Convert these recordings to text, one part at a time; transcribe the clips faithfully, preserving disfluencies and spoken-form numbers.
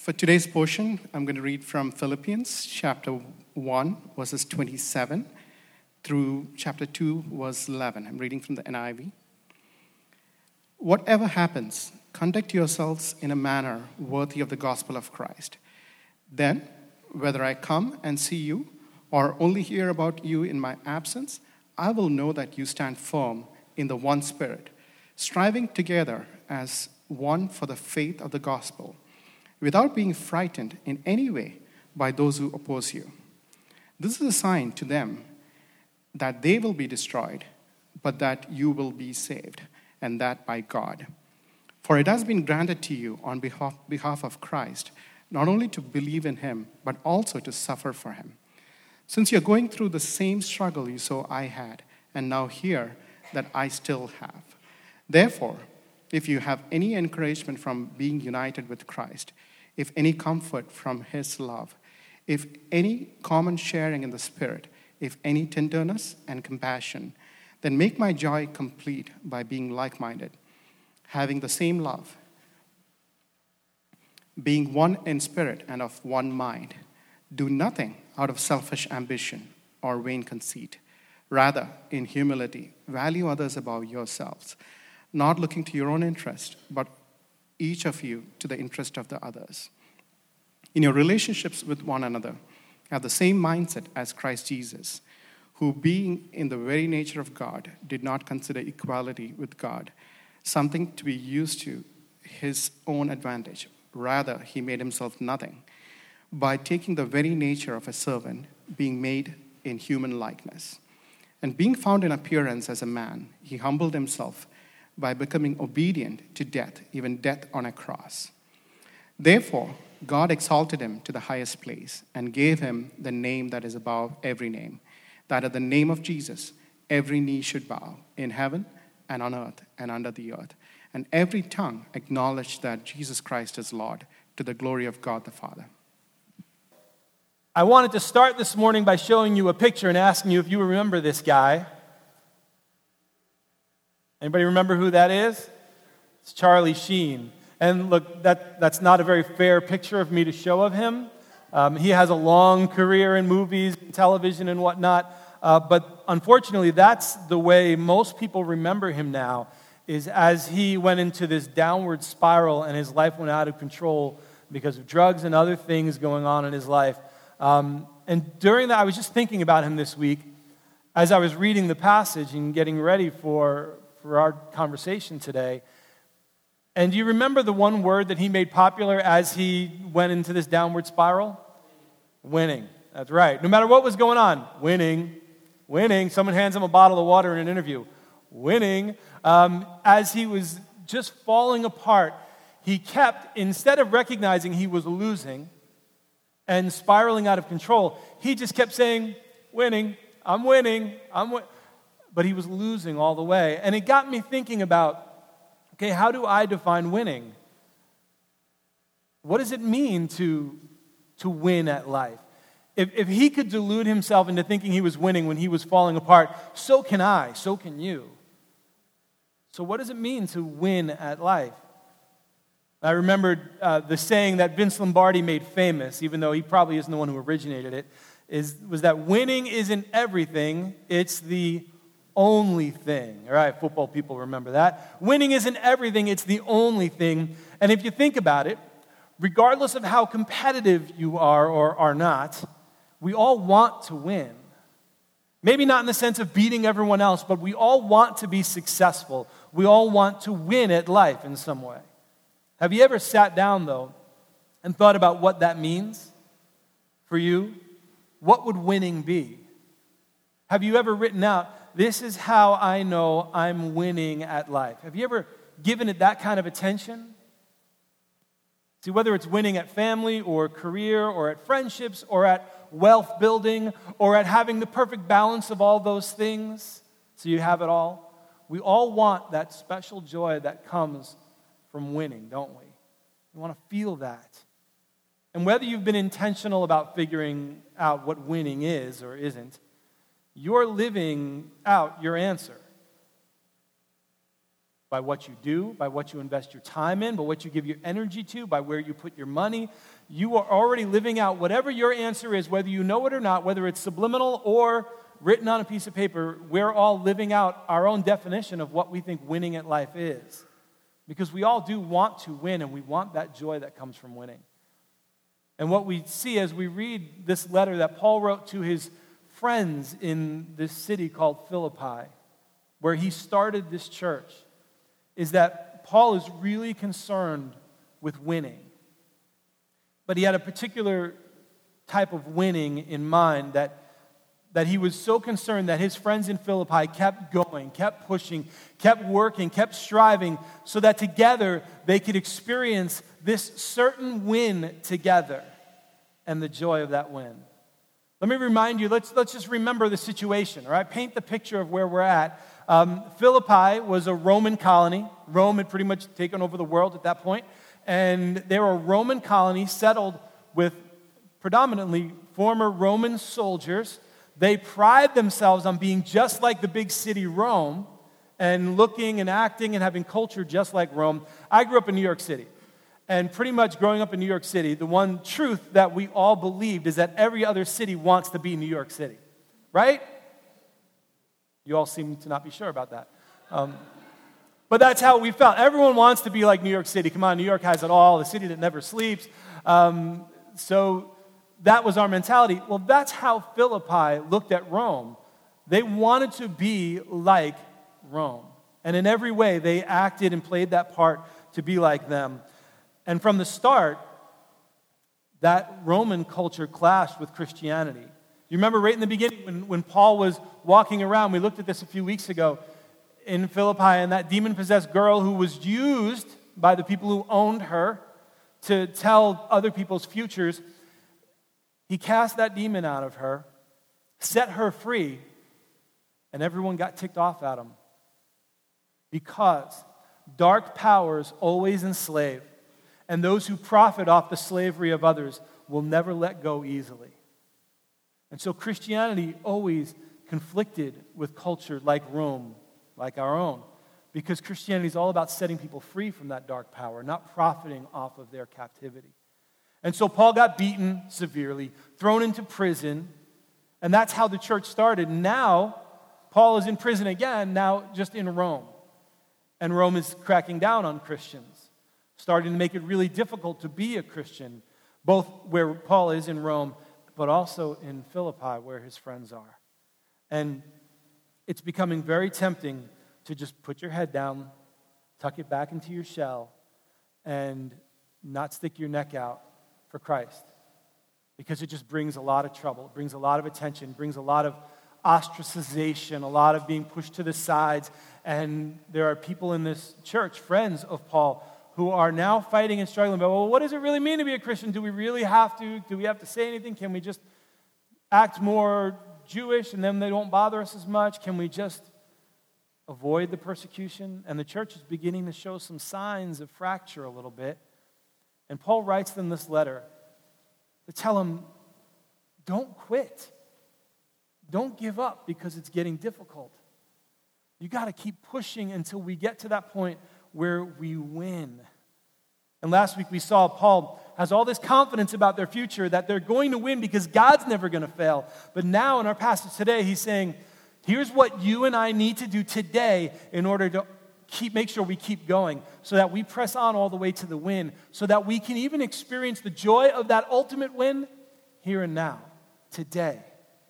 For today's portion, I'm going to read from Philippians chapter one, verses twenty-seven through chapter two, verse eleven. I'm reading from the N I V. Whatever happens, conduct yourselves in a manner worthy of the gospel of Christ. Then, whether I come and see you or only hear about you in my absence, I will know that you stand firm in the one Spirit, striving together as one for the faith of the gospel, without being frightened in any way by those who oppose you. This is a sign to them that they will be destroyed, but that you will be saved, and that by God. For it has been granted to you on behalf, behalf of Christ, not only to believe in him, but also to suffer for him. Since you're going through the same struggle you saw I had, and now hear that I still have. Therefore, if you have any encouragement from being united with Christ, if any comfort from his love, if any common sharing in the Spirit, if any tenderness and compassion, then make my joy complete by being like-minded, having the same love, being one in spirit and of one mind. Do nothing out of selfish ambition or vain conceit. Rather, in humility, value others above yourselves, not looking to your own interest, but each of you to the interest of the others. In your relationships with one another, have the same mindset as Christ Jesus, who being in the very nature of God, did not consider equality with God something to be used to his own advantage. Rather, he made himself nothing by taking the very nature of a servant, being made in human likeness. And being found in appearance as a man, he humbled himself by becoming obedient to death, even death on a cross. Therefore, God exalted him to the highest place and gave him the name that is above every name, that at the name of Jesus, every knee should bow in heaven and on earth and under the earth, and every tongue acknowledge that Jesus Christ is Lord, to the glory of God the Father. I wanted to start this morning by showing you a picture and asking you if you remember this guy. Anybody remember who that is? It's Charlie Sheen. And look, that, that's not a very fair picture of me to show of him. Um, he has a long career in movies, television, and whatnot. Uh, but unfortunately, that's the way most people remember him now, is as he went into this downward spiral and his life went out of control because of drugs and other things going on in his life. Um, and during that, I was just thinking about him this week as I was reading the passage and getting ready for, for our conversation today. And do you remember the one word that he made popular as he went into this downward spiral? Winning. That's right. No matter what was going on, winning, winning. Someone hands him a bottle of water in an interview. Winning. Um, as he was just falling apart, he kept, instead of recognizing he was losing and spiraling out of control, he just kept saying, winning, I'm winning, I'm winning. But he was losing all the way. And it got me thinking about, okay, how do I define winning? What does it mean to, to win at life? If, if he could delude himself into thinking he was winning when he was falling apart, so can I, so can you. So what does it mean to win at life? I remembered uh, the saying that Vince Lombardi made famous, even though he probably isn't the one who originated it, is, was that winning isn't everything, it's the only thing. All right, football people remember that. Winning isn't everything, it's the only thing. And if you think about it, regardless of how competitive you are or are not, we all want to win. Maybe not in the sense of beating everyone else, but we all want to be successful. We all want to win at life in some way. Have you ever sat down, though, and thought about what that means for you? What would winning be? Have you ever written out, this is how I know I'm winning at life? Have you ever given it that kind of attention? See, whether it's winning at family or career or at friendships or at wealth building or at having the perfect balance of all those things, so you have it all, we all want that special joy that comes from winning, don't we? We want to feel that. And whether you've been intentional about figuring out what winning is or isn't, you're living out your answer. by what you do, by what you invest your time in, by what you give your energy to, by where you put your money. You are already living out whatever your answer is, whether you know it or not, whether it's subliminal or written on a piece of paper. We're all living out our own definition of what we think winning at life is. Because we all do want to win, and we want that joy that comes from winning. And what we see as we read this letter that Paul wrote to his friends in this city called Philippi, where he started this church, is that Paul is really concerned with winning. But he had a particular type of winning in mind that, that he was so concerned that his friends in Philippi kept going, kept pushing, kept working, kept striving, so that together they could experience this certain win together and the joy of that win. Let me remind you, let's, let's just remember the situation, all right? Paint the picture of where we're at. Um, Philippi was a Roman colony. Rome had pretty much taken over the world at that point. And they were a Roman colony settled with predominantly former Roman soldiers. They pride themselves on being just like the big city Rome and looking and acting and having culture just like Rome. I grew up in New York City. And pretty much growing up in New York City, the one truth that we all believed is that every other city wants to be New York City. Right? You all seem to not be sure about that. Um, but that's how we felt. Everyone wants to be like New York City. Come on, New York has it all, the city that never sleeps. Um, so that was our mentality. Well, that's how Philippi looked at Rome. They wanted to be like Rome. And in every way, they acted and played that part to be like them. And from the start, that Roman culture clashed with Christianity. You remember right in the beginning when, when Paul was walking around, we looked at this a few weeks ago in Philippi, and that demon-possessed girl who was used by the people who owned her to tell other people's futures, he cast that demon out of her, set her free, and everyone got ticked off at him. Because dark powers always enslave, and those who profit off the slavery of others will never let go easily. And so Christianity always conflicted with culture like Rome, like our own, because Christianity is all about setting people free from that dark power, not profiting off of their captivity. And so Paul got beaten severely, thrown into prison, and that's how the church started. Now, Paul is in prison again, now just in Rome. And Rome is cracking down on Christians, starting to make it really difficult to be a Christian, both where Paul is in Rome, but also in Philippi, where his friends are. And it's becoming very tempting to just put your head down, tuck it back into your shell, and not stick your neck out for Christ. Because it just brings a lot of trouble. It brings a lot of attention, brings a lot of ostracization, a lot of being pushed to the sides. And there are people in this church, friends of Paul, who are now fighting and struggling about, well, what does it really mean to be a Christian? Do we really have to? Do we have to say anything? Can we just act more Jewish and then they don't bother us as much? Can we just avoid the persecution? And the church is beginning to show some signs of fracture a little bit. And Paul writes them this letter to tell them, don't quit. Don't give up because it's getting difficult. You got to keep pushing until we get to that point where we win. And last week we saw Paul has all this confidence about their future that they're going to win because God's never going to fail. But now in our passage today, he's saying, here's what you and I need to do today in order to keep make sure we keep going so that we press on all the way to the win, so that we can even experience the joy of that ultimate win here and now, today.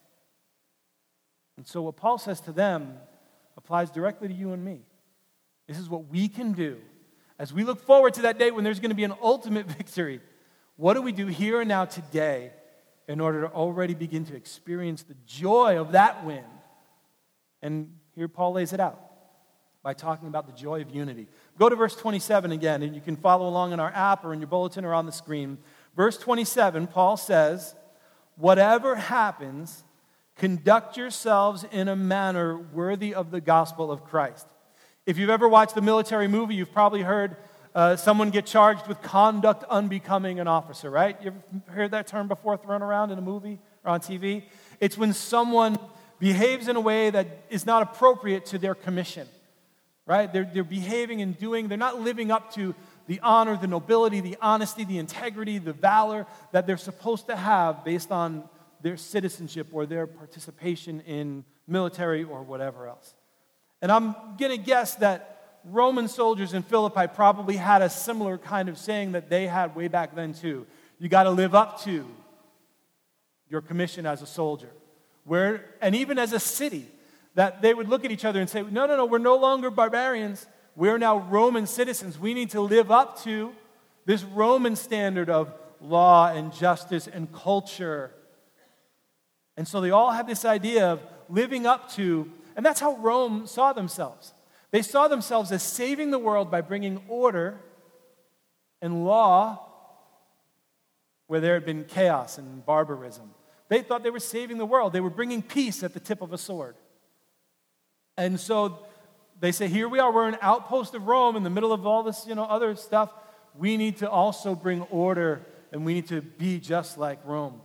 And so what Paul says to them applies directly to you and me. This is what we can do as we look forward to that day when there's going to be an ultimate victory. What do we do here and now today in order to already begin to experience the joy of that win? And here Paul lays it out by talking about the joy of unity. Go to verse twenty-seven again, and you can follow along in our app or in your bulletin or on the screen. Verse twenty-seven, Paul says, whatever happens, conduct yourselves in a manner worthy of the gospel of Christ. If you've ever watched a military movie, you've probably heard uh, someone get charged with conduct unbecoming an officer, right? You ever heard that term before thrown around in a movie or on T V? It's when someone behaves in a way that is not appropriate to their commission. right? They're, they're behaving and doing, they're not living up to the honor, the nobility, the honesty, the integrity, the valor that they're supposed to have based on their citizenship or their participation in military or whatever else. And I'm going to guess that Roman soldiers in Philippi probably had a similar kind of saying that they had way back then too. You got to live up to your commission as a soldier. Where, and even as a city, that they would look at each other and say, no, no, no, we're no longer barbarians. We're now Roman citizens. We need to live up to this Roman standard of law and justice and culture. And so they all have this idea of living up to, and that's how Rome saw themselves. They saw themselves as saving the world by bringing order and law where there had been chaos and barbarism. They thought they were saving the world. They were bringing peace at the tip of a sword. And so they say, here we are, we're an outpost of Rome in the middle of all this, you know, other stuff. We need to also bring order, and we need to be just like Rome.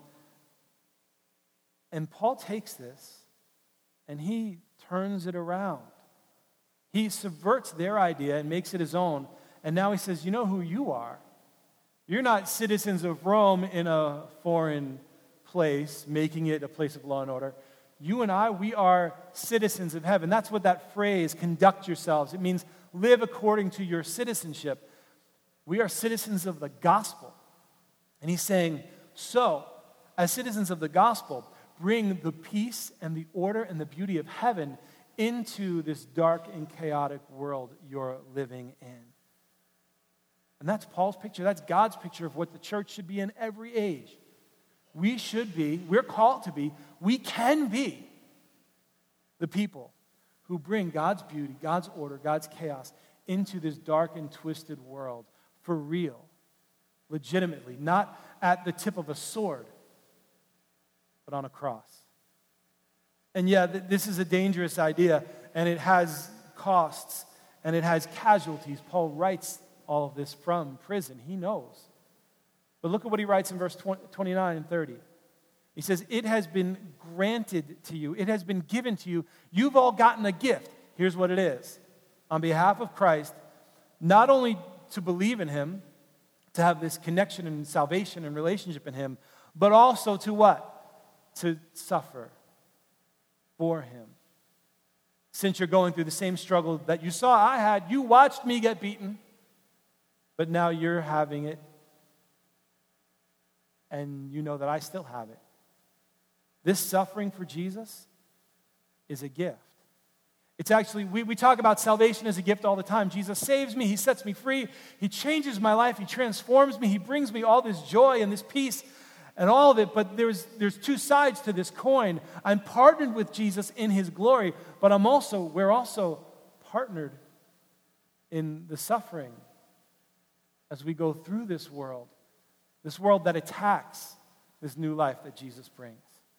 And Paul takes this, and he turns it around. He subverts their idea and makes it his own. And now he says, you know who you are? You're not citizens of Rome in a foreign place, making it a place of law and order. You and I, we are citizens of heaven. That's what that phrase, conduct yourselves. It means live according to your citizenship. We are citizens of the gospel. And he's saying, so, as citizens of the gospel, bring the peace and the order and the beauty of heaven into this dark and chaotic world you're living in. And that's Paul's picture. That's God's picture of what the church should be in every age. We should be, we're called to be, we can be the people who bring God's beauty, God's order, God's chaos into this dark and twisted world for real, legitimately, not at the tip of a sword, but on a cross. And yeah, th- this is a dangerous idea, and it has costs, and it has casualties. Paul writes all of this from prison. He knows. But look at what he writes in verse twenty-nine and thirty. He says, it has been granted to you. It has been given to you. You've all gotten a gift. Here's what it is. On behalf of Christ, not only to believe in him, to have this connection and salvation and relationship in him, but also to what? To suffer for him. Since you're going through the same struggle that you saw I had, you watched me get beaten, but now you're having it, and you know that I still have it. This suffering for Jesus is a gift. It's actually, we, we talk about salvation as a gift all the time. Jesus saves me, he sets me free, he changes my life, he transforms me, he brings me all this joy and this peace and all of it, but there's, there's two sides to this coin. I'm partnered with Jesus in his glory, but I'm also, we're also partnered in the suffering as we go through this world, this world that attacks this new life that Jesus brings.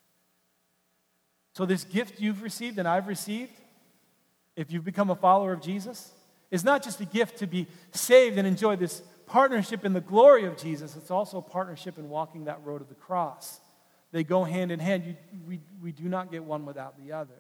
So this gift you've received and I've received, if you've become a follower of Jesus, is not just a gift to be saved and enjoy this partnership in the glory of Jesus. It's also a partnership in walking that road of the cross. They go hand in hand. You, we, we do not get one without the other.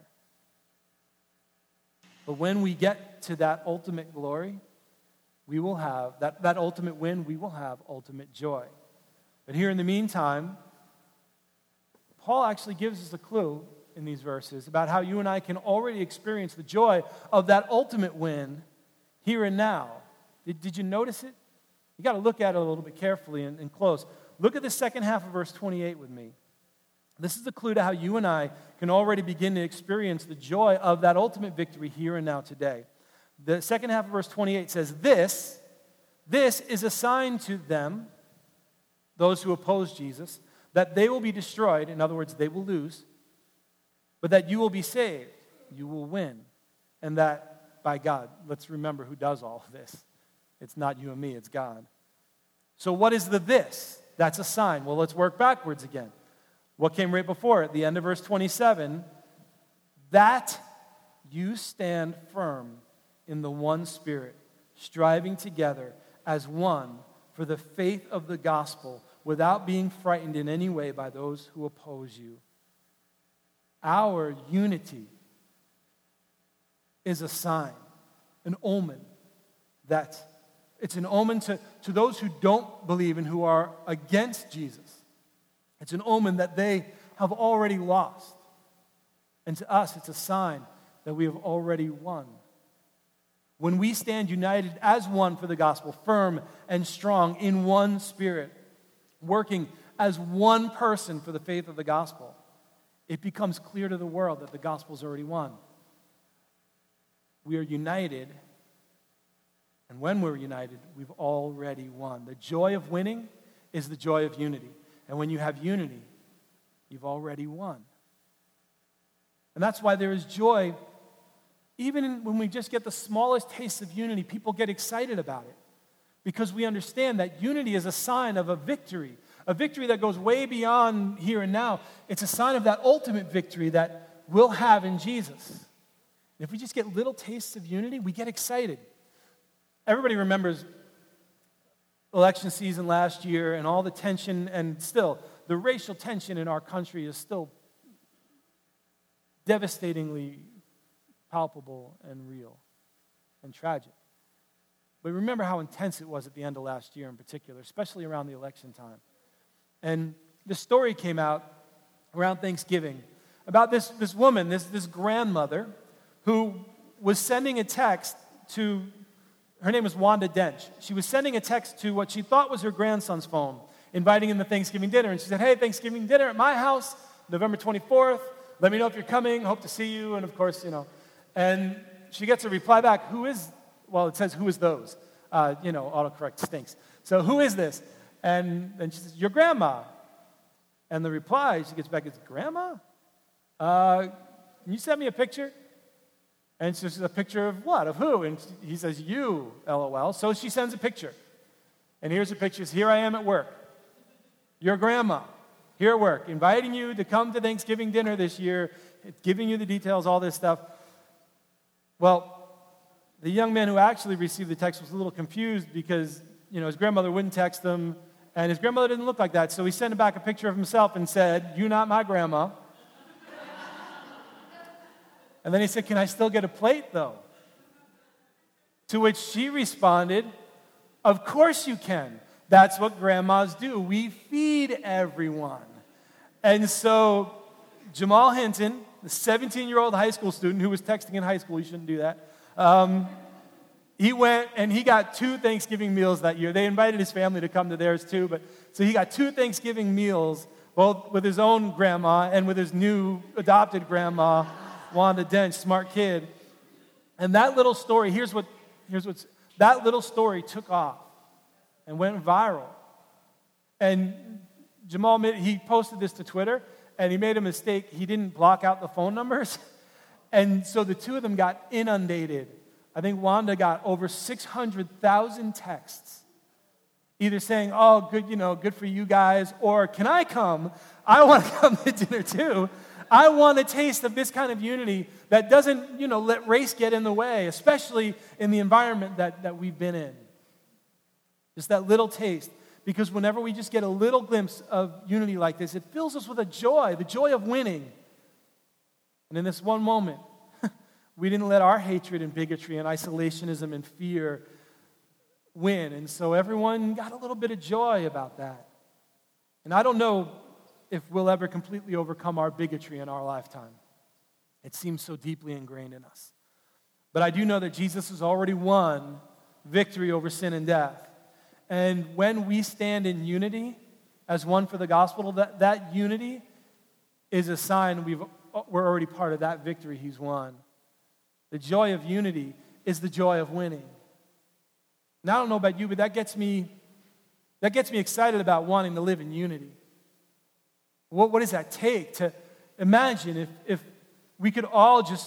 But when we get to that ultimate glory, we will have, that, that ultimate win, we will have ultimate joy. But here in the meantime, Paul actually gives us a clue in these verses about how you and I can already experience the joy of that ultimate win here and now. Did, did you notice it? You got to look at it a little bit carefully and, and close. Look at the second half of verse twenty-eight with me. This is the clue to how you and I can already begin to experience the joy of that ultimate victory here and now today. The second half of verse twenty-eight says, This, this is a sign to them, those who oppose Jesus, that they will be destroyed. In other words, they will lose. But that you will be saved, you will win. And that by God, let's remember who does all of this. It's not you and me, it's God. So what is the this? That's a sign. Well, let's work backwards again. What came right before it? The end of verse twenty-seven. That you stand firm in the one Spirit, striving together as one for the faith of the gospel, without being frightened in any way by those who oppose you. Our unity is a sign an omen that it's an omen to, to those who don't believe and who are against Jesus. It's an omen that they have already lost. And to us, it's a sign that we have already won. When we stand united as one for the gospel, firm and strong in one spirit, working as one person for the faith of the gospel, it becomes clear to the world that the gospel's already won. We are united, and when we're united, we've already won. The joy of winning is the joy of unity. And when you have unity, you've already won. And that's why there is joy. Even when we just get the smallest taste of unity, people get excited about it. Because we understand that unity is a sign of a victory. A victory that goes way beyond here and now. It's a sign of that ultimate victory that we'll have in Jesus. And if we just get little tastes of unity, we get excited. Everybody remembers election season last year and all the tension, and still, the racial tension in our country is still devastatingly palpable and real and tragic. But remember how intense it was at the end of last year in particular, especially around the election time. And the story came out around Thanksgiving about this, this woman, this, this grandmother, who was sending a text to, her name was Wanda Dench. She was sending a text to what she thought was her grandson's phone, inviting him to Thanksgiving dinner. And she said, hey, Thanksgiving dinner at my house, November twenty-fourth. Let me know if you're coming. Hope to see you. And of course, you know. And she gets a reply back, who is, well, it says, who is those? Uh, you know, autocorrect stinks. So who is this? And then she says, your grandma. And the reply, she gets back, is grandma? Uh, can you send me a picture? And she says, a picture of what? Of who? And he says, you, LOL. So she sends a picture. And here's the pictures. Here I am at work. Your grandma, here at work, inviting you to come to Thanksgiving dinner this year, giving you the details, all this stuff. Well, the young man who actually received the text was a little confused because, you know, his grandmother wouldn't text him, and his grandmother didn't look like that. So he sent back a picture of himself and said, you not my grandma. And then he said, can I still get a plate, though? To which she responded, of course you can. That's what grandmas do. We feed everyone. And so Jamal Hinton, the seventeen-year-old high school student who was texting in high school, you shouldn't do that, um, he went and he got two Thanksgiving meals that year. They invited his family to come to theirs too, but so he got two Thanksgiving meals, both with his own grandma and with his new adopted grandma, Wanda Dench, smart kid. And that little story, here's what, here's what's, that little story took off and went viral. And Jamal, he posted this to Twitter, and he made a mistake. He didn't block out the phone numbers. And so the two of them got inundated. I think Wanda got over six hundred thousand texts, either saying, oh, good, you know, good for you guys, or can I come? I want to come to dinner too. I want a taste of this kind of unity that doesn't, you know, let race get in the way, especially in the environment that, that we've been in. Just that little taste. Because whenever we just get a little glimpse of unity like this, it fills us with a joy, the joy of winning. And in this one moment, we didn't let our hatred and bigotry and isolationism and fear win. And so everyone got a little bit of joy about that. And I don't know if we'll ever completely overcome our bigotry in our lifetime. It seems so deeply ingrained in us. But I do know that Jesus has already won victory over sin and death. And when we stand in unity as one for the gospel, that, that unity is a sign we've, we're already part of that victory he's won. The joy of unity is the joy of winning. Now, I don't know about you, but that gets me, that gets me excited about wanting to live in unity. What, what does that take? To imagine if, if we could all just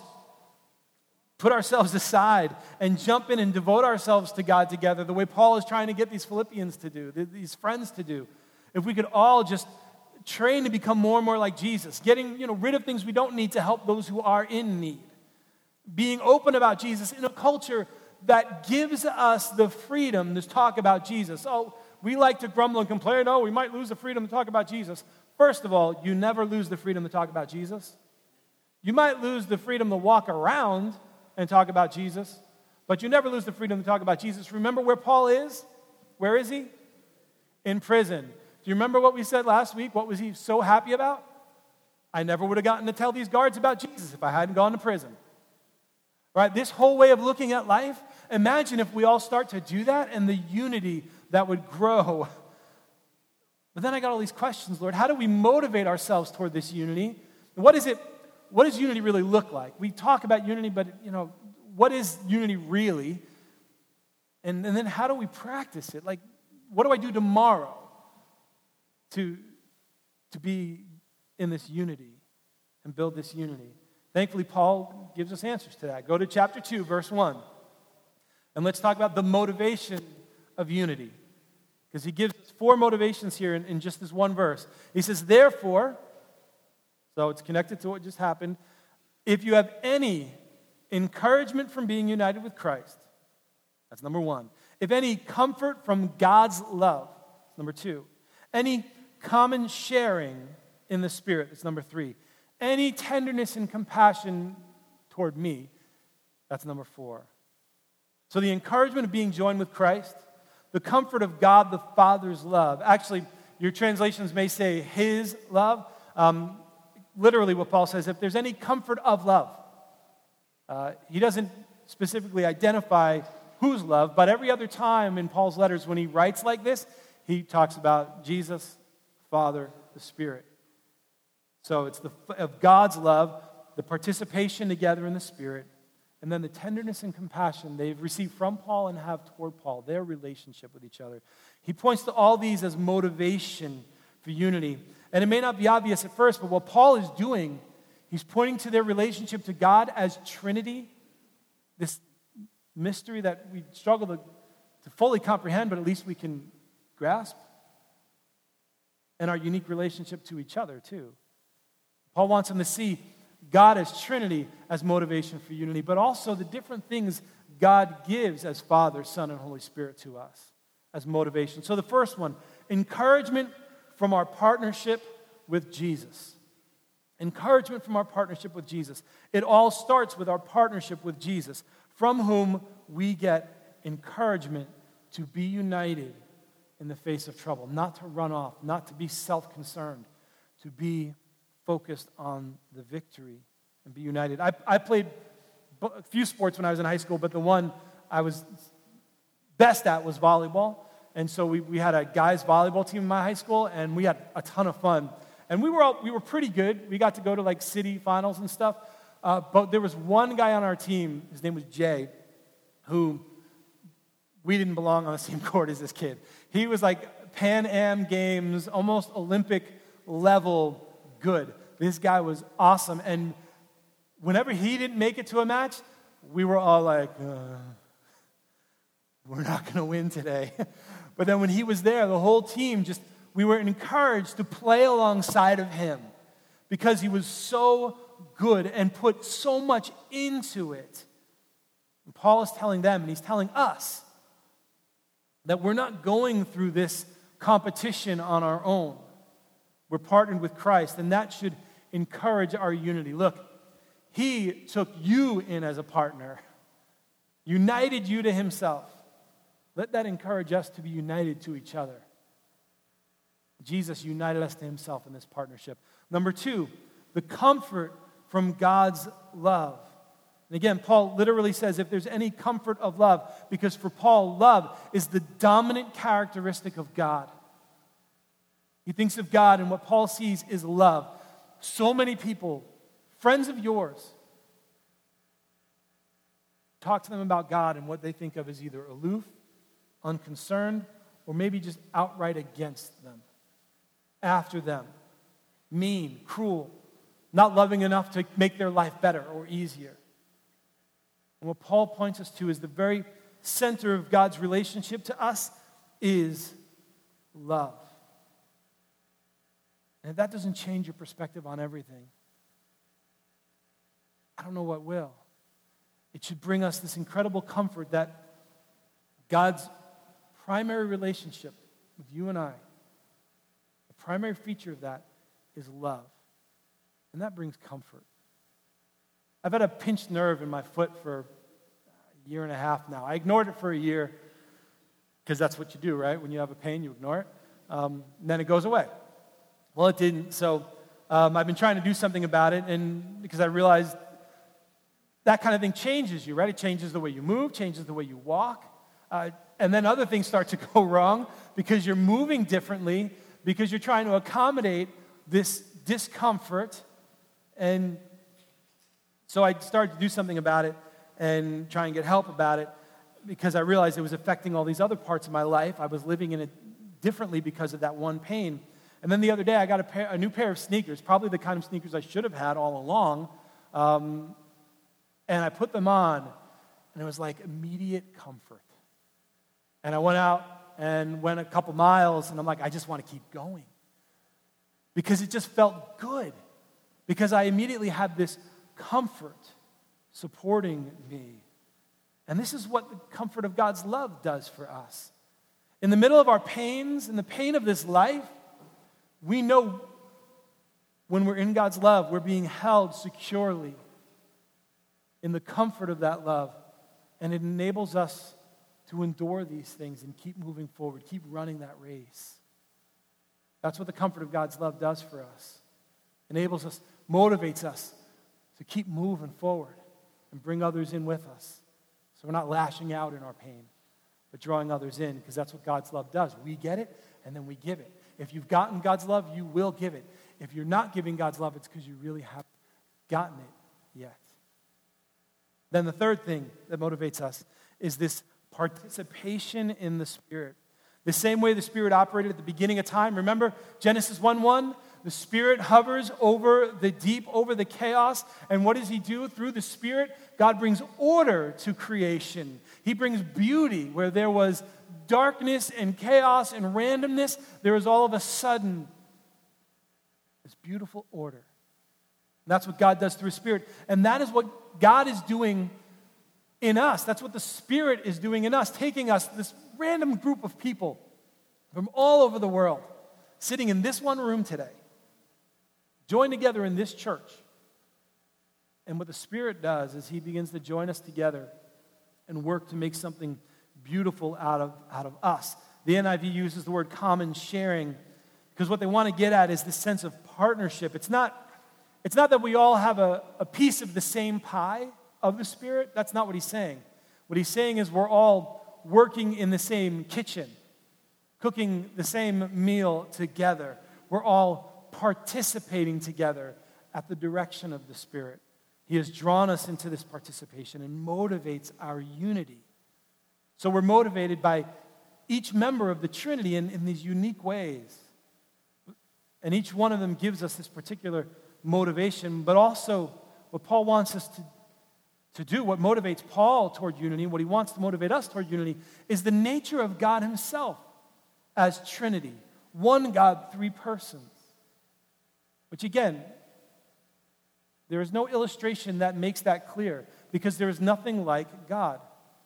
put ourselves aside and jump in and devote ourselves to God together the way Paul is trying to get these Philippians to do, these friends to do. If we could all just train to become more and more like Jesus, getting, you know, rid of things we don't need to help those who are in need. Being open about Jesus in a culture that gives us the freedom to talk about Jesus. Oh, we like to grumble and complain. Oh, we might lose the freedom to talk about Jesus. First of all, you never lose the freedom to talk about Jesus. You might lose the freedom to walk around and talk about Jesus, But you never lose the freedom to talk about Jesus. Remember where Paul is? Where is he? In prison. Do you remember what we said last week? What was he so happy about? I never would have gotten to tell these guards about Jesus if I hadn't gone to prison. Right? This whole way of looking at life, imagine if we all start to do that and the unity that would grow. But then I got all these questions, Lord. How do we motivate ourselves toward this unity? What is it? What does unity really look like? We talk about unity, but you know, what is unity really? And, and then how do we practice it? Like, what do I do tomorrow to, to be in this unity and build this unity? Thankfully, Paul gives us answers to that. Go to chapter two, verse one. And let's talk about the motivation of unity. Because he gives us four motivations here in, in just this one verse. He says, therefore, so it's connected to what just happened, if you have any encouragement from being united with Christ, that's number one. If any comfort from God's love, number two. Any common sharing in the Spirit, that's number three. Any tenderness and compassion toward me, that's number four. So the encouragement of being joined with Christ, the comfort of God the Father's love. Actually, your translations may say His love. Um, literally what Paul says, if there's any comfort of love. Uh, he doesn't specifically identify whose love, but every other time in Paul's letters when he writes like this, he talks about Jesus, Father, the Spirit. So it's the of God's love, the participation together in the Spirit, and then the tenderness and compassion they've received from Paul and have toward Paul, their relationship with each other. He points to all these as motivation for unity. And it may not be obvious at first, but what Paul is doing, he's pointing to their relationship to God as Trinity, this mystery that we struggle to, to fully comprehend, but at least we can grasp, and our unique relationship to each other, too. Paul wants them to see God as Trinity as motivation for unity, but also the different things God gives as Father, Son, and Holy Spirit to us as motivation. So the first one, encouragement from our partnership with Jesus. Encouragement from our partnership with Jesus. It all starts with our partnership with Jesus, from whom we get encouragement to be united in the face of trouble, not to run off, not to be self-concerned, to be focused on the victory and be united. I, I played a few sports when I was in high school, but the one I was best at was volleyball. And so we, we had a guys volleyball team in my high school, and we had a ton of fun. And we were all, we were pretty good. We got to go to like city finals and stuff. Uh, but there was one guy on our team, his name was Jay, who we didn't belong on the same court as this kid. He was like Pan Am Games, almost Olympic level good. This guy was awesome. And whenever he didn't make it to a match, we were all like, uh, we're not going to win today. But then when he was there, the whole team just, we were encouraged to play alongside of him because he was so good and put so much into it. And Paul is telling them, and he's telling us, that we're not going through this competition on our own. We're partnered with Christ, and that should encourage our unity. Look, He took you in as a partner, united you to Himself. Let that encourage us to be united to each other. Jesus united us to Himself in this partnership. Number two, the comfort from God's love. And again, Paul literally says, if there's any comfort of love, because for Paul, love is the dominant characteristic of God. He thinks of God, and what Paul sees is love. So many people, friends of yours, talk to them about God, and what they think of is either aloof, unconcerned, or maybe just outright against them, after them, mean, cruel, not loving enough to make their life better or easier. And what Paul points us to is the very center of God's relationship to us is love. And if that doesn't change your perspective on everything, I don't know what will. It should bring us this incredible comfort that God's primary relationship with you and I, the primary feature of that is love. And that brings comfort. I've had a pinched nerve in my foot for a year and a half now. I ignored it for a year because that's what you do, right? When you have a pain, you ignore it. Um, and then it goes away. Well, it didn't. So um, I've been trying to do something about it, and because I realized that kind of thing changes you, right? It changes the way you move, changes the way you walk. Uh, and then other things start to go wrong because you're moving differently, because you're trying to accommodate this discomfort. And so I started to do something about it and try and get help about it because I realized it was affecting all these other parts of my life. I was living in it differently because of that one pain. And then the other day, I got a, pair, a new pair of sneakers, probably the kind of sneakers I should have had all along. Um, and I put them on, and it was like immediate comfort. And I went out and went a couple miles, and I'm like, I just want to keep going. Because it just felt good. Because I immediately had this comfort supporting me. And this is what the comfort of God's love does for us. In the middle of our pains, in the pain of this life, we know when we're in God's love, we're being held securely in the comfort of that love. And it enables us to endure these things and keep moving forward, keep running that race. That's what the comfort of God's love does for us. Enables us, motivates us to keep moving forward and bring others in with us. So we're not lashing out in our pain, but drawing others in, because that's what God's love does. We get it, and then we give it. If you've gotten God's love, you will give it. If you're not giving God's love, it's because you really haven't gotten it yet. Then the third thing that motivates us is this participation in the Spirit. The same way the Spirit operated at the beginning of time. Remember Genesis one one? The Spirit hovers over the deep, over the chaos. And what does He do? Through the Spirit, God brings order to creation. He brings beauty where there was darkness and chaos and randomness. There is all of a sudden this beautiful order. And that's what God does through His Spirit. And that is what God is doing in us. That's what the Spirit is doing in us, taking us, this random group of people from all over the world, sitting in this one room today, joined together in this church. And what the Spirit does is He begins to join us together and work to make something beautiful out of, out of us. The N I V uses the word common sharing because what they want to get at is this sense of partnership. It's not, it's not that we all have a, a piece of the same pie of the Spirit. That's not what He's saying. What He's saying is we're all working in the same kitchen, cooking the same meal together. We're all participating together at the direction of the Spirit. He has drawn us into this participation and motivates our unity. So we're motivated by each member of the Trinity in, in these unique ways. And each one of them gives us this particular motivation, but also what Paul wants us to, to do, what motivates Paul toward unity, what he wants to motivate us toward unity, is the nature of God Himself as Trinity. One God, three persons. Which again, there is no illustration that makes that clear because there is nothing like God.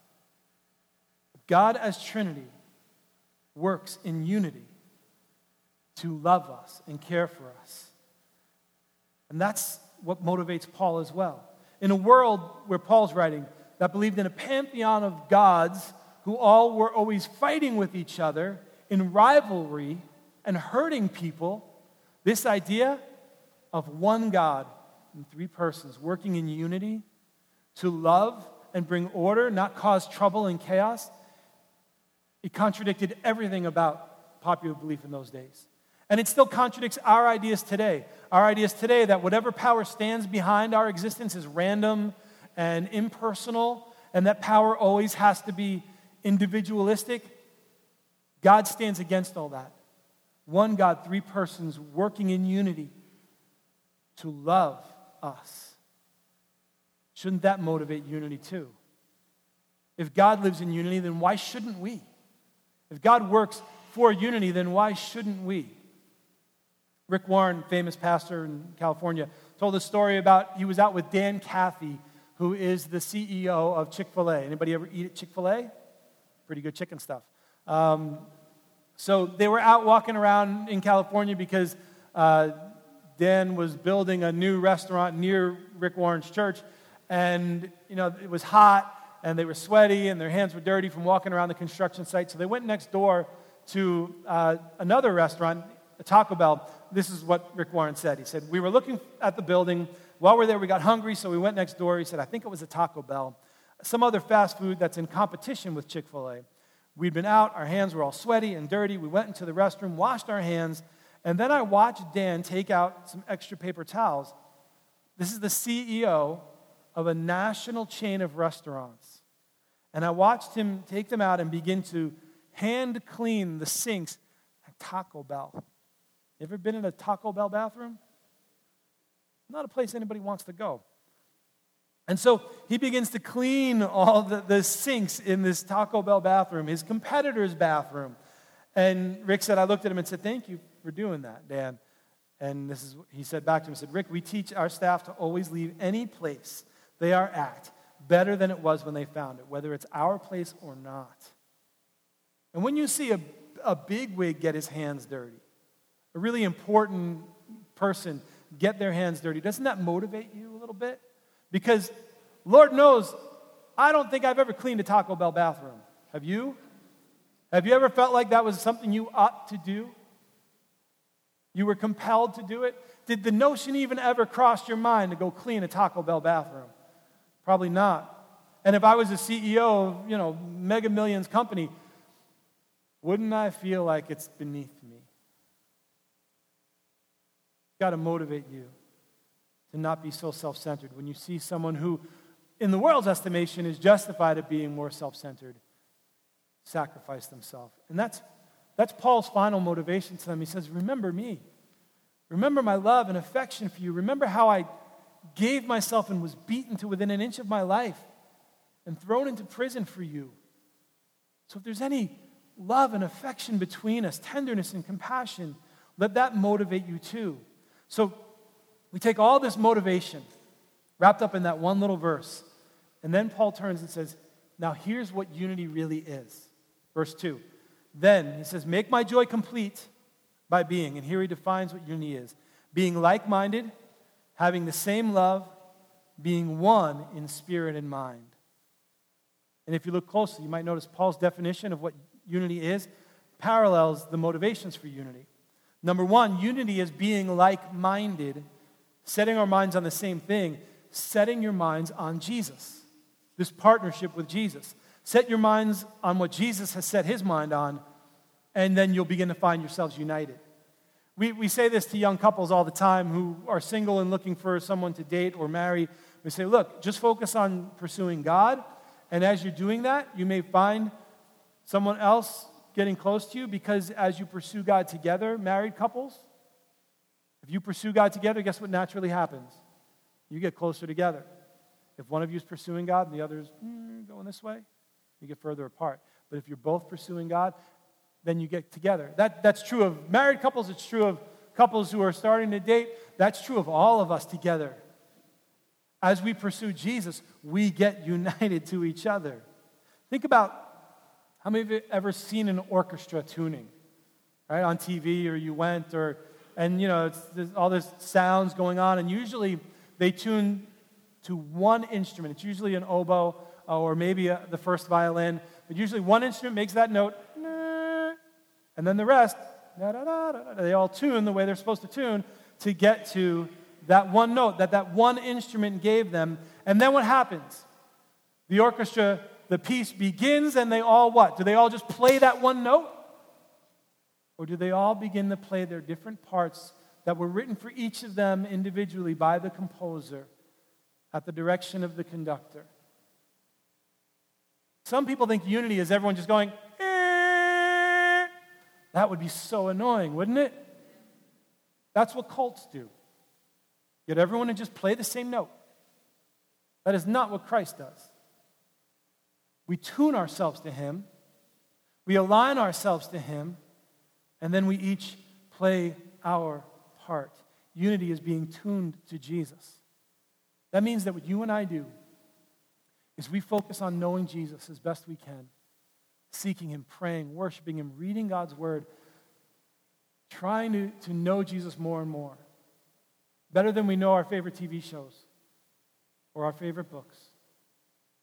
God as Trinity works in unity to love us and care for us. And that's what motivates Paul as well. In a world where Paul's writing that believed in a pantheon of gods who all were always fighting with each other in rivalry and hurting people, this idea of one God in three persons working in unity to love and bring order, not cause trouble and chaos, it contradicted everything about popular belief in those days. And it still contradicts our ideas today. Our ideas today that whatever power stands behind our existence is random and impersonal, and that power always has to be individualistic. God stands against all that. One God, three persons working in unity to love us. Shouldn't that motivate unity too? If God lives in unity, then why shouldn't we? If God works for unity, then why shouldn't we? Rick Warren, famous pastor in California, told a story about he was out with Dan Cathy, who is the C E O of Chick-fil-A. Anybody ever eat at Chick-fil-A? Pretty good chicken stuff. Um, so they were out walking around in California because uh, Dan was building a new restaurant near Rick Warren's church, and you know it was hot, and they were sweaty, and their hands were dirty from walking around the construction site. So they went next door to uh, another restaurant, a Taco Bell. This is what Rick Warren said. He said, we were looking at the building. While we were there, we got hungry, so we went next door. He said, I think it was a Taco Bell, some other fast food that's in competition with Chick-fil-A. We'd been out. Our hands were all sweaty and dirty. We went into the restroom, washed our hands, and then I watched Dan take out some extra paper towels. This is the C E O of a national chain of restaurants. And I watched him take them out and begin to hand clean the sinks at Taco Bell. You ever been in a Taco Bell bathroom? Not a place anybody wants to go. And so he begins to clean all the, the sinks in this Taco Bell bathroom, his competitor's bathroom. And Rick said, I looked at him and said, thank you for doing that, Dan. And this is, he said back to him, he said, Rick, we teach our staff to always leave any place they are at better than it was when they found it, whether it's our place or not. And when you see a, a bigwig get his hands dirty, a really important person get their hands dirty, doesn't that motivate you a little bit? Because Lord knows, I don't think I've ever cleaned a Taco Bell bathroom. Have you? Have you ever felt like that was something you ought to do? You were compelled to do it? Did the notion even ever cross your mind to go clean a Taco Bell bathroom? Probably not. And if I was a C E O of, you know, Mega Millions company, wouldn't I feel like it's beneath me? Got to motivate you to not be so self-centered. When you see someone who, in the world's estimation, is justified at being more self-centered, sacrifice themselves. And that's, that's Paul's final motivation to them. He says, remember me. Remember my love and affection for you. Remember how I gave myself and was beaten to within an inch of my life and thrown into prison for you. So if there's any love and affection between us, tenderness and compassion, let that motivate you too. So we take all this motivation wrapped up in that one little verse, and then Paul turns and says, now here's what unity really is. Verse two. Then, he says, make my joy complete by being, and here he defines what unity is, being like-minded, having the same love, being one in spirit and mind. And if you look closely, you might notice Paul's definition of what unity is parallels the motivations for unity. Number one, unity is being like-minded, setting our minds on the same thing, setting your minds on Jesus, this partnership with Jesus. Set your minds on what Jesus has set his mind on, and then you'll begin to find yourselves united. We, we say this to young couples all the time who are single and looking for someone to date or marry. We say, look, just focus on pursuing God, and as you're doing that, you may find someone else getting close to you, because as you pursue God together, married couples, if you pursue God together, guess what naturally happens? You get closer together. If one of you is pursuing God and the other is mm, going this way, you get further apart. But if you're both pursuing God, then you get together. That, that's true of married couples. It's true of couples who are starting to date. That's true of all of us together. As we pursue Jesus, we get united to each other. Think about how many of you have ever seen an orchestra tuning, right, on T V, or you went, or, and, you know, it's, there's all this sounds going on, and usually they tune to one instrument. It's usually an oboe, or maybe a, the first violin, but usually one instrument makes that note, and then the rest, they all tune the way they're supposed to tune to get to that one note that that one instrument gave them. And then what happens? The orchestra, the piece begins, and they all what? Do they all just play that one note? Or do they all begin to play their different parts that were written for each of them individually by the composer at the direction of the conductor? Some people think unity is everyone just going, eh. That would be so annoying, wouldn't it? That's what cults do. Get everyone to just play the same note. That is not what Christ does. We tune ourselves to him, we align ourselves to him, and then we each play our part. Unity is being tuned to Jesus. That means that what you and I do is we focus on knowing Jesus as best we can, seeking him, praying, worshiping him, reading God's word, trying to, to know Jesus more and more, better than we know our favorite T V shows or our favorite books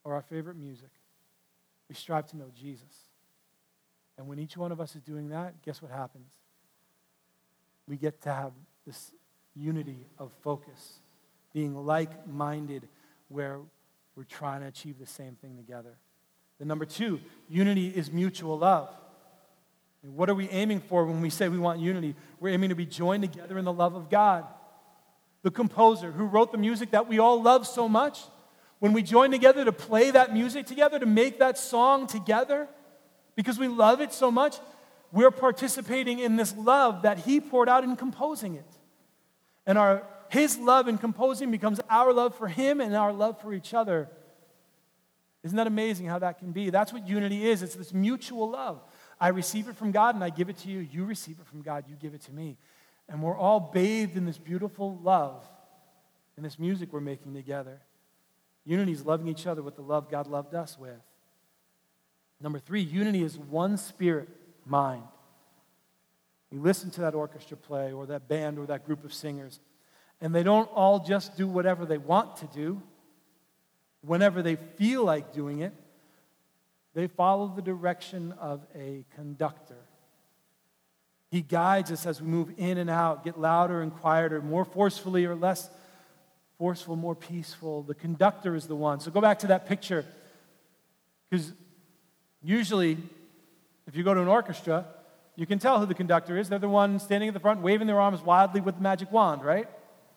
or our favorite music. We strive to know Jesus. And when each one of us is doing that, guess what happens? We get to have this unity of focus, being like-minded, where we're trying to achieve the same thing together. The number two, unity is mutual love. And what are we aiming for when we say we want unity? We're aiming to be joined together in the love of God. The composer who wrote the music that we all love so much, when we join together to play that music together, to make that song together, because we love it so much, we're participating in this love that he poured out in composing it. And our his love in composing becomes our love for him and our love for each other. Isn't that amazing how that can be? That's what unity is. It's this mutual love. I receive it from God and I give it to you. You receive it from God, you give it to me. And we're all bathed in this beautiful love, in this music we're making together. Unity is loving each other with the love God loved us with. Number three, unity is one spirit, mind. You listen to that orchestra play or that band or that group of singers, and they don't all just do whatever they want to do, whenever they feel like doing it. They follow the direction of a conductor. He guides us as we move in and out, get louder and quieter, more forcefully or less forceful, more peaceful. The conductor is the one. So go back to that picture, because usually, if you go to an orchestra, you can tell who the conductor is. They're the one standing at the front, waving their arms wildly with the magic wand, right?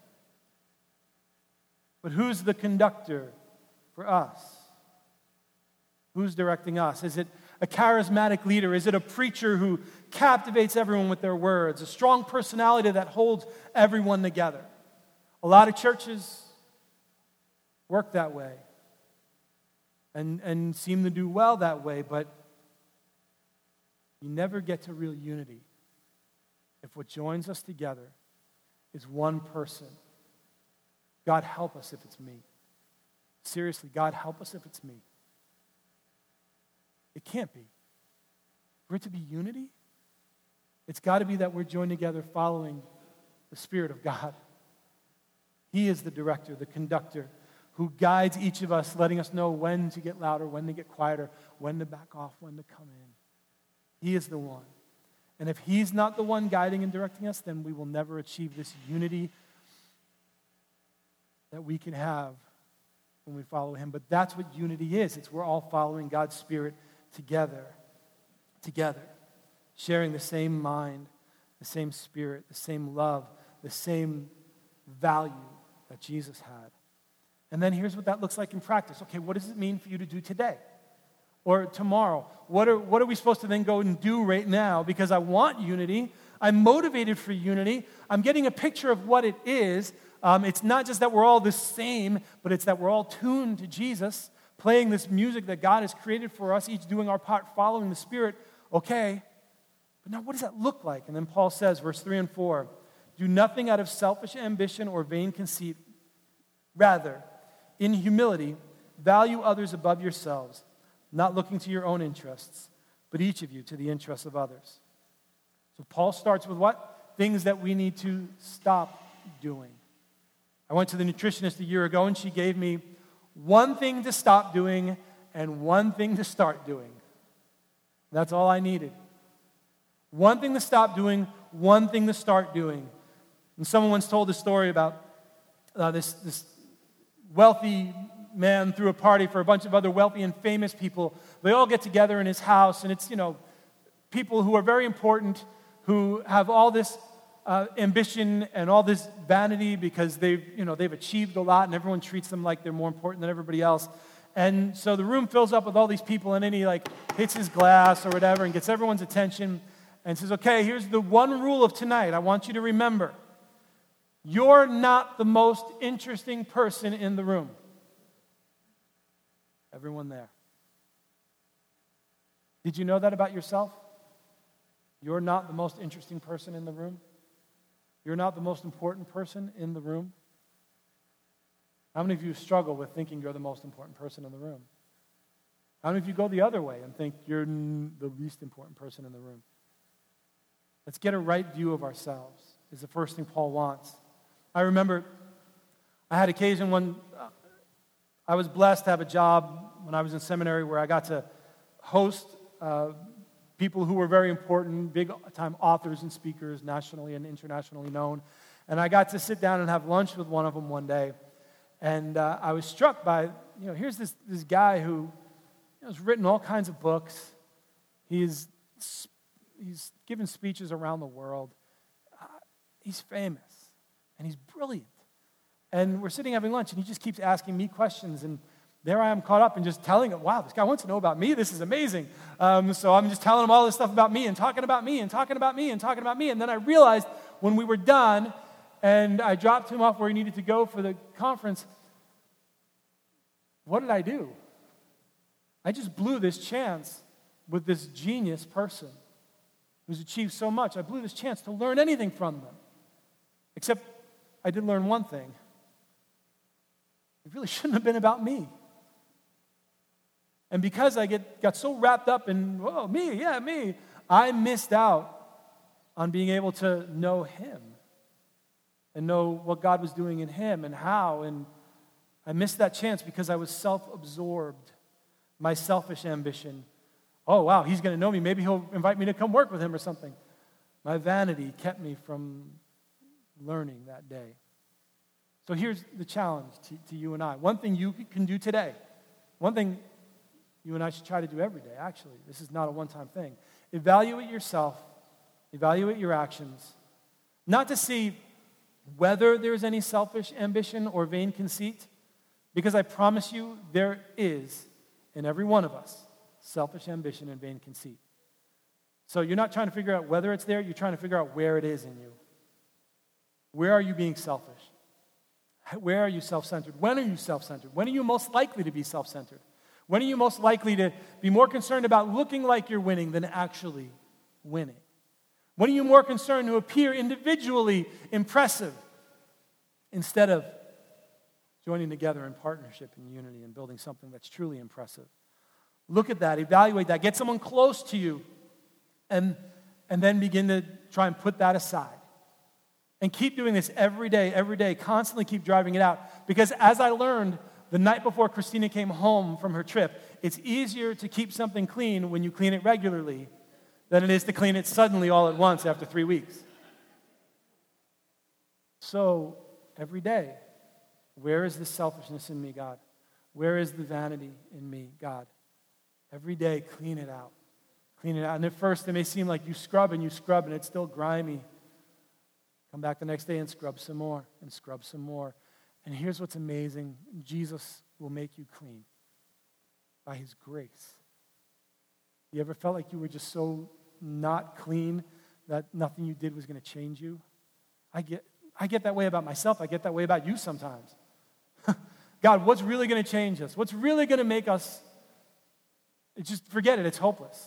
But who's the conductor for us? Who's directing us? Is it a charismatic leader? Is it a preacher who captivates everyone with their words? A strong personality that holds everyone together? A lot of churches work that way and, and seem to do well that way, but you never get to real unity if what joins us together is one person. God, help us if it's me. Seriously, God, help us if it's me. It can't be. For it to be unity, it's got to be that we're joined together following the Spirit of God. He is the director, the conductor, who guides each of us, letting us know when to get louder, when to get quieter, when to back off, when to come in. He is the one. And if he's not the one guiding and directing us, then we will never achieve this unity that we can have when we follow him. But that's what unity is. It's we're all following God's Spirit together, together, sharing the same mind, the same spirit, the same love, the same value that Jesus had. And then here's what that looks like in practice. Okay, what does it mean for you to do today? Or tomorrow? What are, what are we supposed to then go and do right now? Because I want unity. I'm motivated for unity. I'm getting a picture of what it is. Um, it's not just that we're all the same, but it's that we're all tuned to Jesus, playing this music that God has created for us, each doing our part, following the Spirit. Okay, but now what does that look like? And then Paul says, verse three and four, do nothing out of selfish ambition or vain conceit. Rather, in humility, value others above yourselves, not looking to your own interests, but each of you to the interests of others. So Paul starts with what? Things that we need to stop doing. I went to the nutritionist a year ago, and she gave me one thing to stop doing and one thing to start doing. That's all I needed. One thing to stop doing, one thing to start doing. And someone once told a story about uh, this, this wealthy man threw a party for a bunch of other wealthy and famous people. They all get together in his house, and it's, you know, people who are very important, who have all this uh, ambition and all this vanity because they've, you know, they've achieved a lot, and everyone treats them like they're more important than everybody else. And so the room fills up with all these people, and then he like hits his glass or whatever and gets everyone's attention and says, okay, here's the one rule of tonight. I want you to remember. You're not the most interesting person in the room. Everyone there. Did you know that about yourself? You're not the most interesting person in the room. You're not the most important person in the room. How many of you struggle with thinking you're the most important person in the room? How many of you go the other way and think you're the least important person in the room? Let's get a right view of ourselves is the first thing Paul wants. I remember I had occasion when uh, I was blessed to have a job when I was in seminary where I got to host uh, people who were very important, big-time authors and speakers, nationally and internationally known. And I got to sit down and have lunch with one of them one day. And uh, I was struck by, you know, here's this, this guy who you know, has written all kinds of books. He's, he's given speeches around the world. Uh, he's famous. And he's brilliant. And we're sitting having lunch, and he just keeps asking me questions. And there I am caught up and just telling him, wow, this guy wants to know about me. This is amazing. Um, so I'm just telling him all this stuff about me and talking about me and talking about me and talking about me. And then I realized when we were done and I dropped him off where he needed to go for the conference, what did I do? I just blew this chance with this genius person who's achieved so much. I blew this chance to learn anything from them. Except I did learn one thing. It really shouldn't have been about me. And because I get, got so wrapped up in, oh, me, yeah, me, I missed out on being able to know him and know what God was doing in him and how. And I missed that chance because I was self-absorbed, my selfish ambition. Oh, wow, he's going to know me. Maybe he'll invite me to come work with him or something. My vanity kept me from learning that day. So here's the challenge to, to you and I. One thing you can do today, one thing you and I should try to do every day, actually. This is not a one-time thing. Evaluate yourself. Evaluate your actions. Not to see whether there's any selfish ambition or vain conceit, because I promise you there is in every one of us selfish ambition and vain conceit. So you're not trying to figure out whether it's there, you're trying to figure out where it is in you. Where are you being selfish? Where are you self-centered? When are you self-centered? When are you most likely to be self-centered? When are you most likely to be more concerned about looking like you're winning than actually winning? When are you more concerned to appear individually impressive instead of joining together in partnership and unity and building something that's truly impressive? Look at that, evaluate that, get someone close to you, and, and then begin to try and put that aside. And keep doing this every day, every day, constantly keep driving it out. Because as I learned the night before Christina came home from her trip, it's easier to keep something clean when you clean it regularly than it is to clean it suddenly all at once after three weeks. So, every day, where is the selfishness in me, God? Where is the vanity in me, God? Every day, clean it out. Clean it out. And at first, it may seem like you scrub and you scrub and it's still grimy. Come back the next day and scrub some more and scrub some more. And here's what's amazing. Jesus will make you clean by his grace. You ever felt like you were just so not clean that nothing you did was going to change you? I get, I get that way about myself. I get that way about you sometimes. God, what's really going to change us? What's really going to make us? Just forget it. It's hopeless.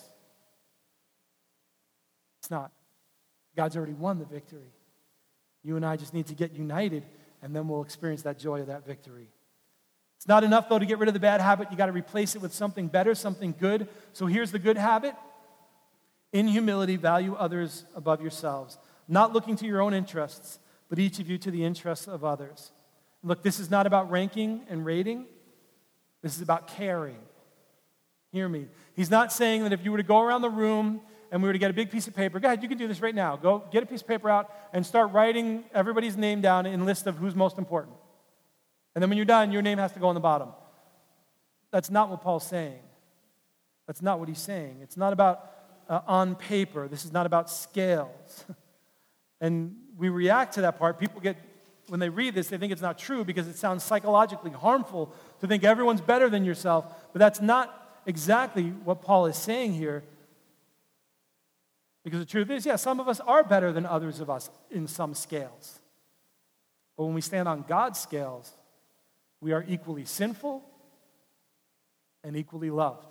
It's not. God's already won the victory. You and I just need to get united, and then we'll experience that joy of that victory. It's not enough, though, to get rid of the bad habit. You got to replace it with something better, something good. So here's the good habit. In humility, value others above yourselves, not looking to your own interests, but each of you to the interests of others. Look, this is not about ranking and rating. This is about caring. Hear me. He's not saying that if you were to go around the room and we were to get a big piece of paper, go ahead, you can do this right now. Go get a piece of paper out and start writing everybody's name down in a list of who's most important. And then when you're done, your name has to go on the bottom. That's not what Paul's saying. That's not what he's saying. It's not about uh, on paper. This is not about scales. And we react to that part. People get, when they read this, they think it's not true because it sounds psychologically harmful to think everyone's better than yourself. But that's not exactly what Paul is saying here. Because the truth is, yeah, some of us are better than others of us in some scales. But when we stand on God's scales, we are equally sinful and equally loved.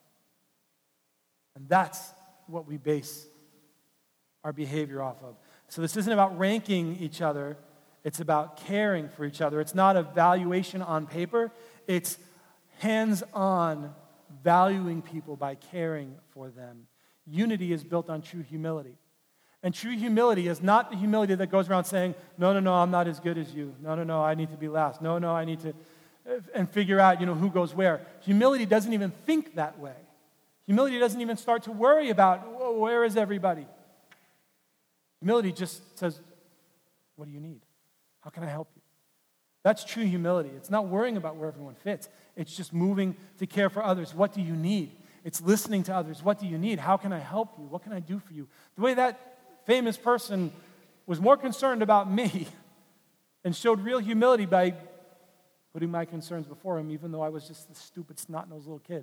And that's what we base our behavior off of. So this isn't about ranking each other. It's about caring for each other. It's not a valuation on paper. It's hands-on valuing people by caring for them. Unity is built on true humility. And true humility is not the humility that goes around saying, no, no, no, I'm not as good as you. No, no, no, I need to be last. No, no, I need to... and figure out, you know, who goes where. Humility doesn't even think that way. Humility doesn't even start to worry about, whoa, where is everybody? Humility just says, what do you need? How can I help you? That's true humility. It's not worrying about where everyone fits. It's just moving to care for others. What do you need? It's listening to others. What do you need? How can I help you? What can I do for you? The way that famous person was more concerned about me and showed real humility by putting my concerns before him, even though I was just this stupid, snot-nosed little kid.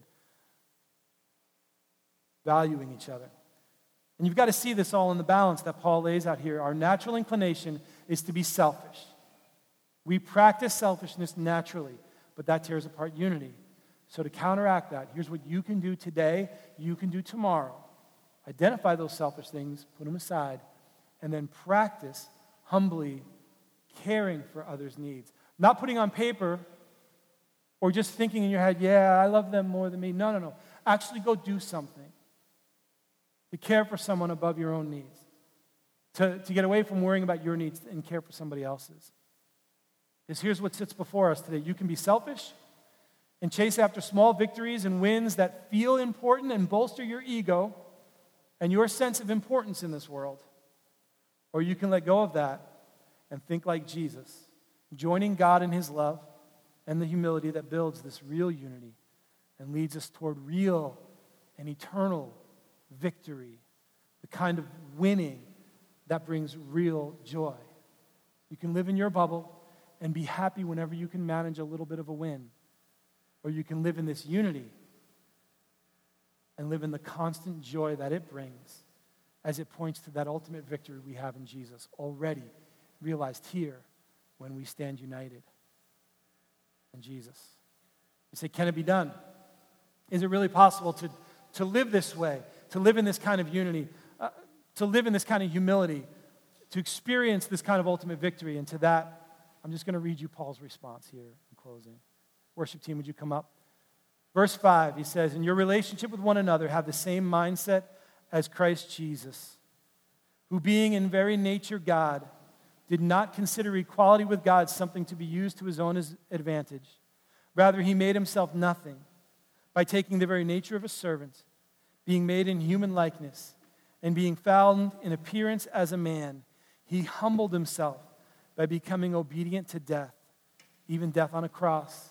Valuing each other. And you've got to see this all in the balance that Paul lays out here. Our natural inclination is to be selfish. We practice selfishness naturally, but that tears apart unity. So to counteract that, here's what you can do today, you can do tomorrow. Identify those selfish things, put them aside, and then practice humbly caring for others' needs. Not putting on paper or just thinking in your head, yeah, I love them more than me. No, no, no. Actually go do something to care for someone above your own needs, to, to get away from worrying about your needs and care for somebody else's. Because here's what sits before us today. You can be selfish and chase after small victories and wins that feel important and bolster your ego and your sense of importance in this world. Or you can let go of that and think like Jesus, joining God in his love and the humility that builds this real unity and leads us toward real and eternal victory, the kind of winning that brings real joy. You can live in your bubble and be happy whenever you can manage a little bit of a win. Or you can live in this unity and live in the constant joy that it brings as it points to that ultimate victory we have in Jesus, already realized here when we stand united in Jesus. You say, can it be done? Is it really possible to, to live this way, to live in this kind of unity, uh, to live in this kind of humility, to experience this kind of ultimate victory? And to that, I'm just going to read you Paul's response here in closing. Worship team, would you come up? Verse five, he says, in your relationship with one another, have the same mindset as Christ Jesus, who being in very nature God, did not consider equality with God something to be used to his own advantage. Rather, he made himself nothing by taking the very nature of a servant, being made in human likeness, and being found in appearance as a man. He humbled himself by becoming obedient to death, even death on a cross.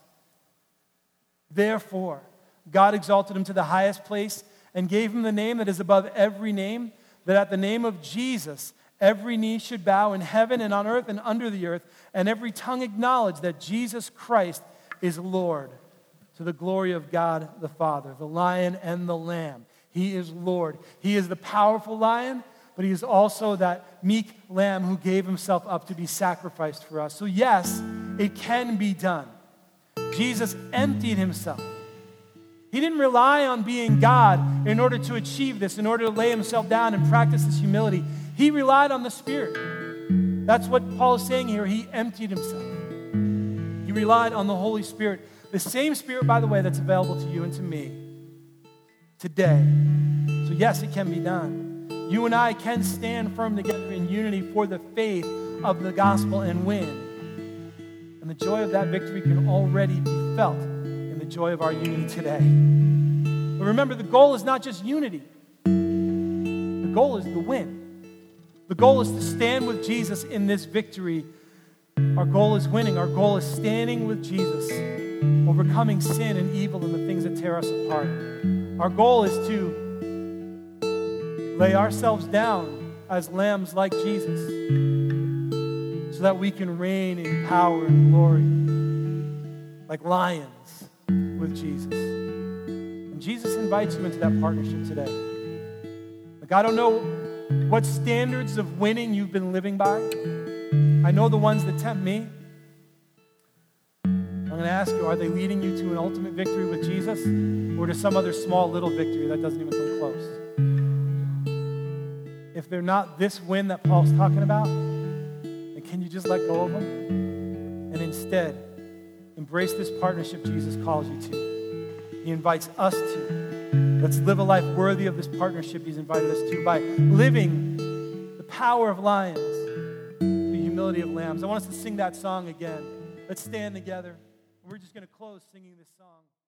Therefore, God exalted him to the highest place and gave him the name that is above every name, that at the name of Jesus, every knee should bow in heaven and on earth and under the earth, and every tongue acknowledge that Jesus Christ is Lord, to the glory of God the Father, the Lion and the Lamb. He is Lord. He is the powerful Lion, but he is also that meek Lamb who gave himself up to be sacrificed for us. So yes, it can be done. Jesus emptied himself. He didn't rely on being God in order to achieve this, in order to lay himself down and practice this humility. He relied on the Spirit. That's what Paul is saying here. He emptied himself. He relied on the Holy Spirit. The same Spirit, by the way, that's available to you and to me today. So yes, it can be done. You and I can stand firm together in unity for the faith of the gospel and win. And the joy of that victory can already be felt in the joy of our unity today. But remember, the goal is not just unity. The goal is the win. The goal is to stand with Jesus in this victory. Our goal is winning. Our goal is standing with Jesus, overcoming sin and evil and the things that tear us apart. Our goal is to lay ourselves down as lambs like Jesus so that we can reign in power and glory like lions with Jesus. And Jesus invites you into that partnership today. Like, I don't know what standards of winning you've been living by. I know the ones that tempt me. I'm going to ask you, are they leading you to an ultimate victory with Jesus or to some other small little victory that doesn't even come close? If they're not this win that Paul's talking about, then can you just let go of them and instead embrace this partnership Jesus calls you to? He invites us to. Let's live a life worthy of this partnership he's invited us to by living the power of lions, the humility of lambs. I want us to sing that song again. Let's stand together. We're just going to close singing this song.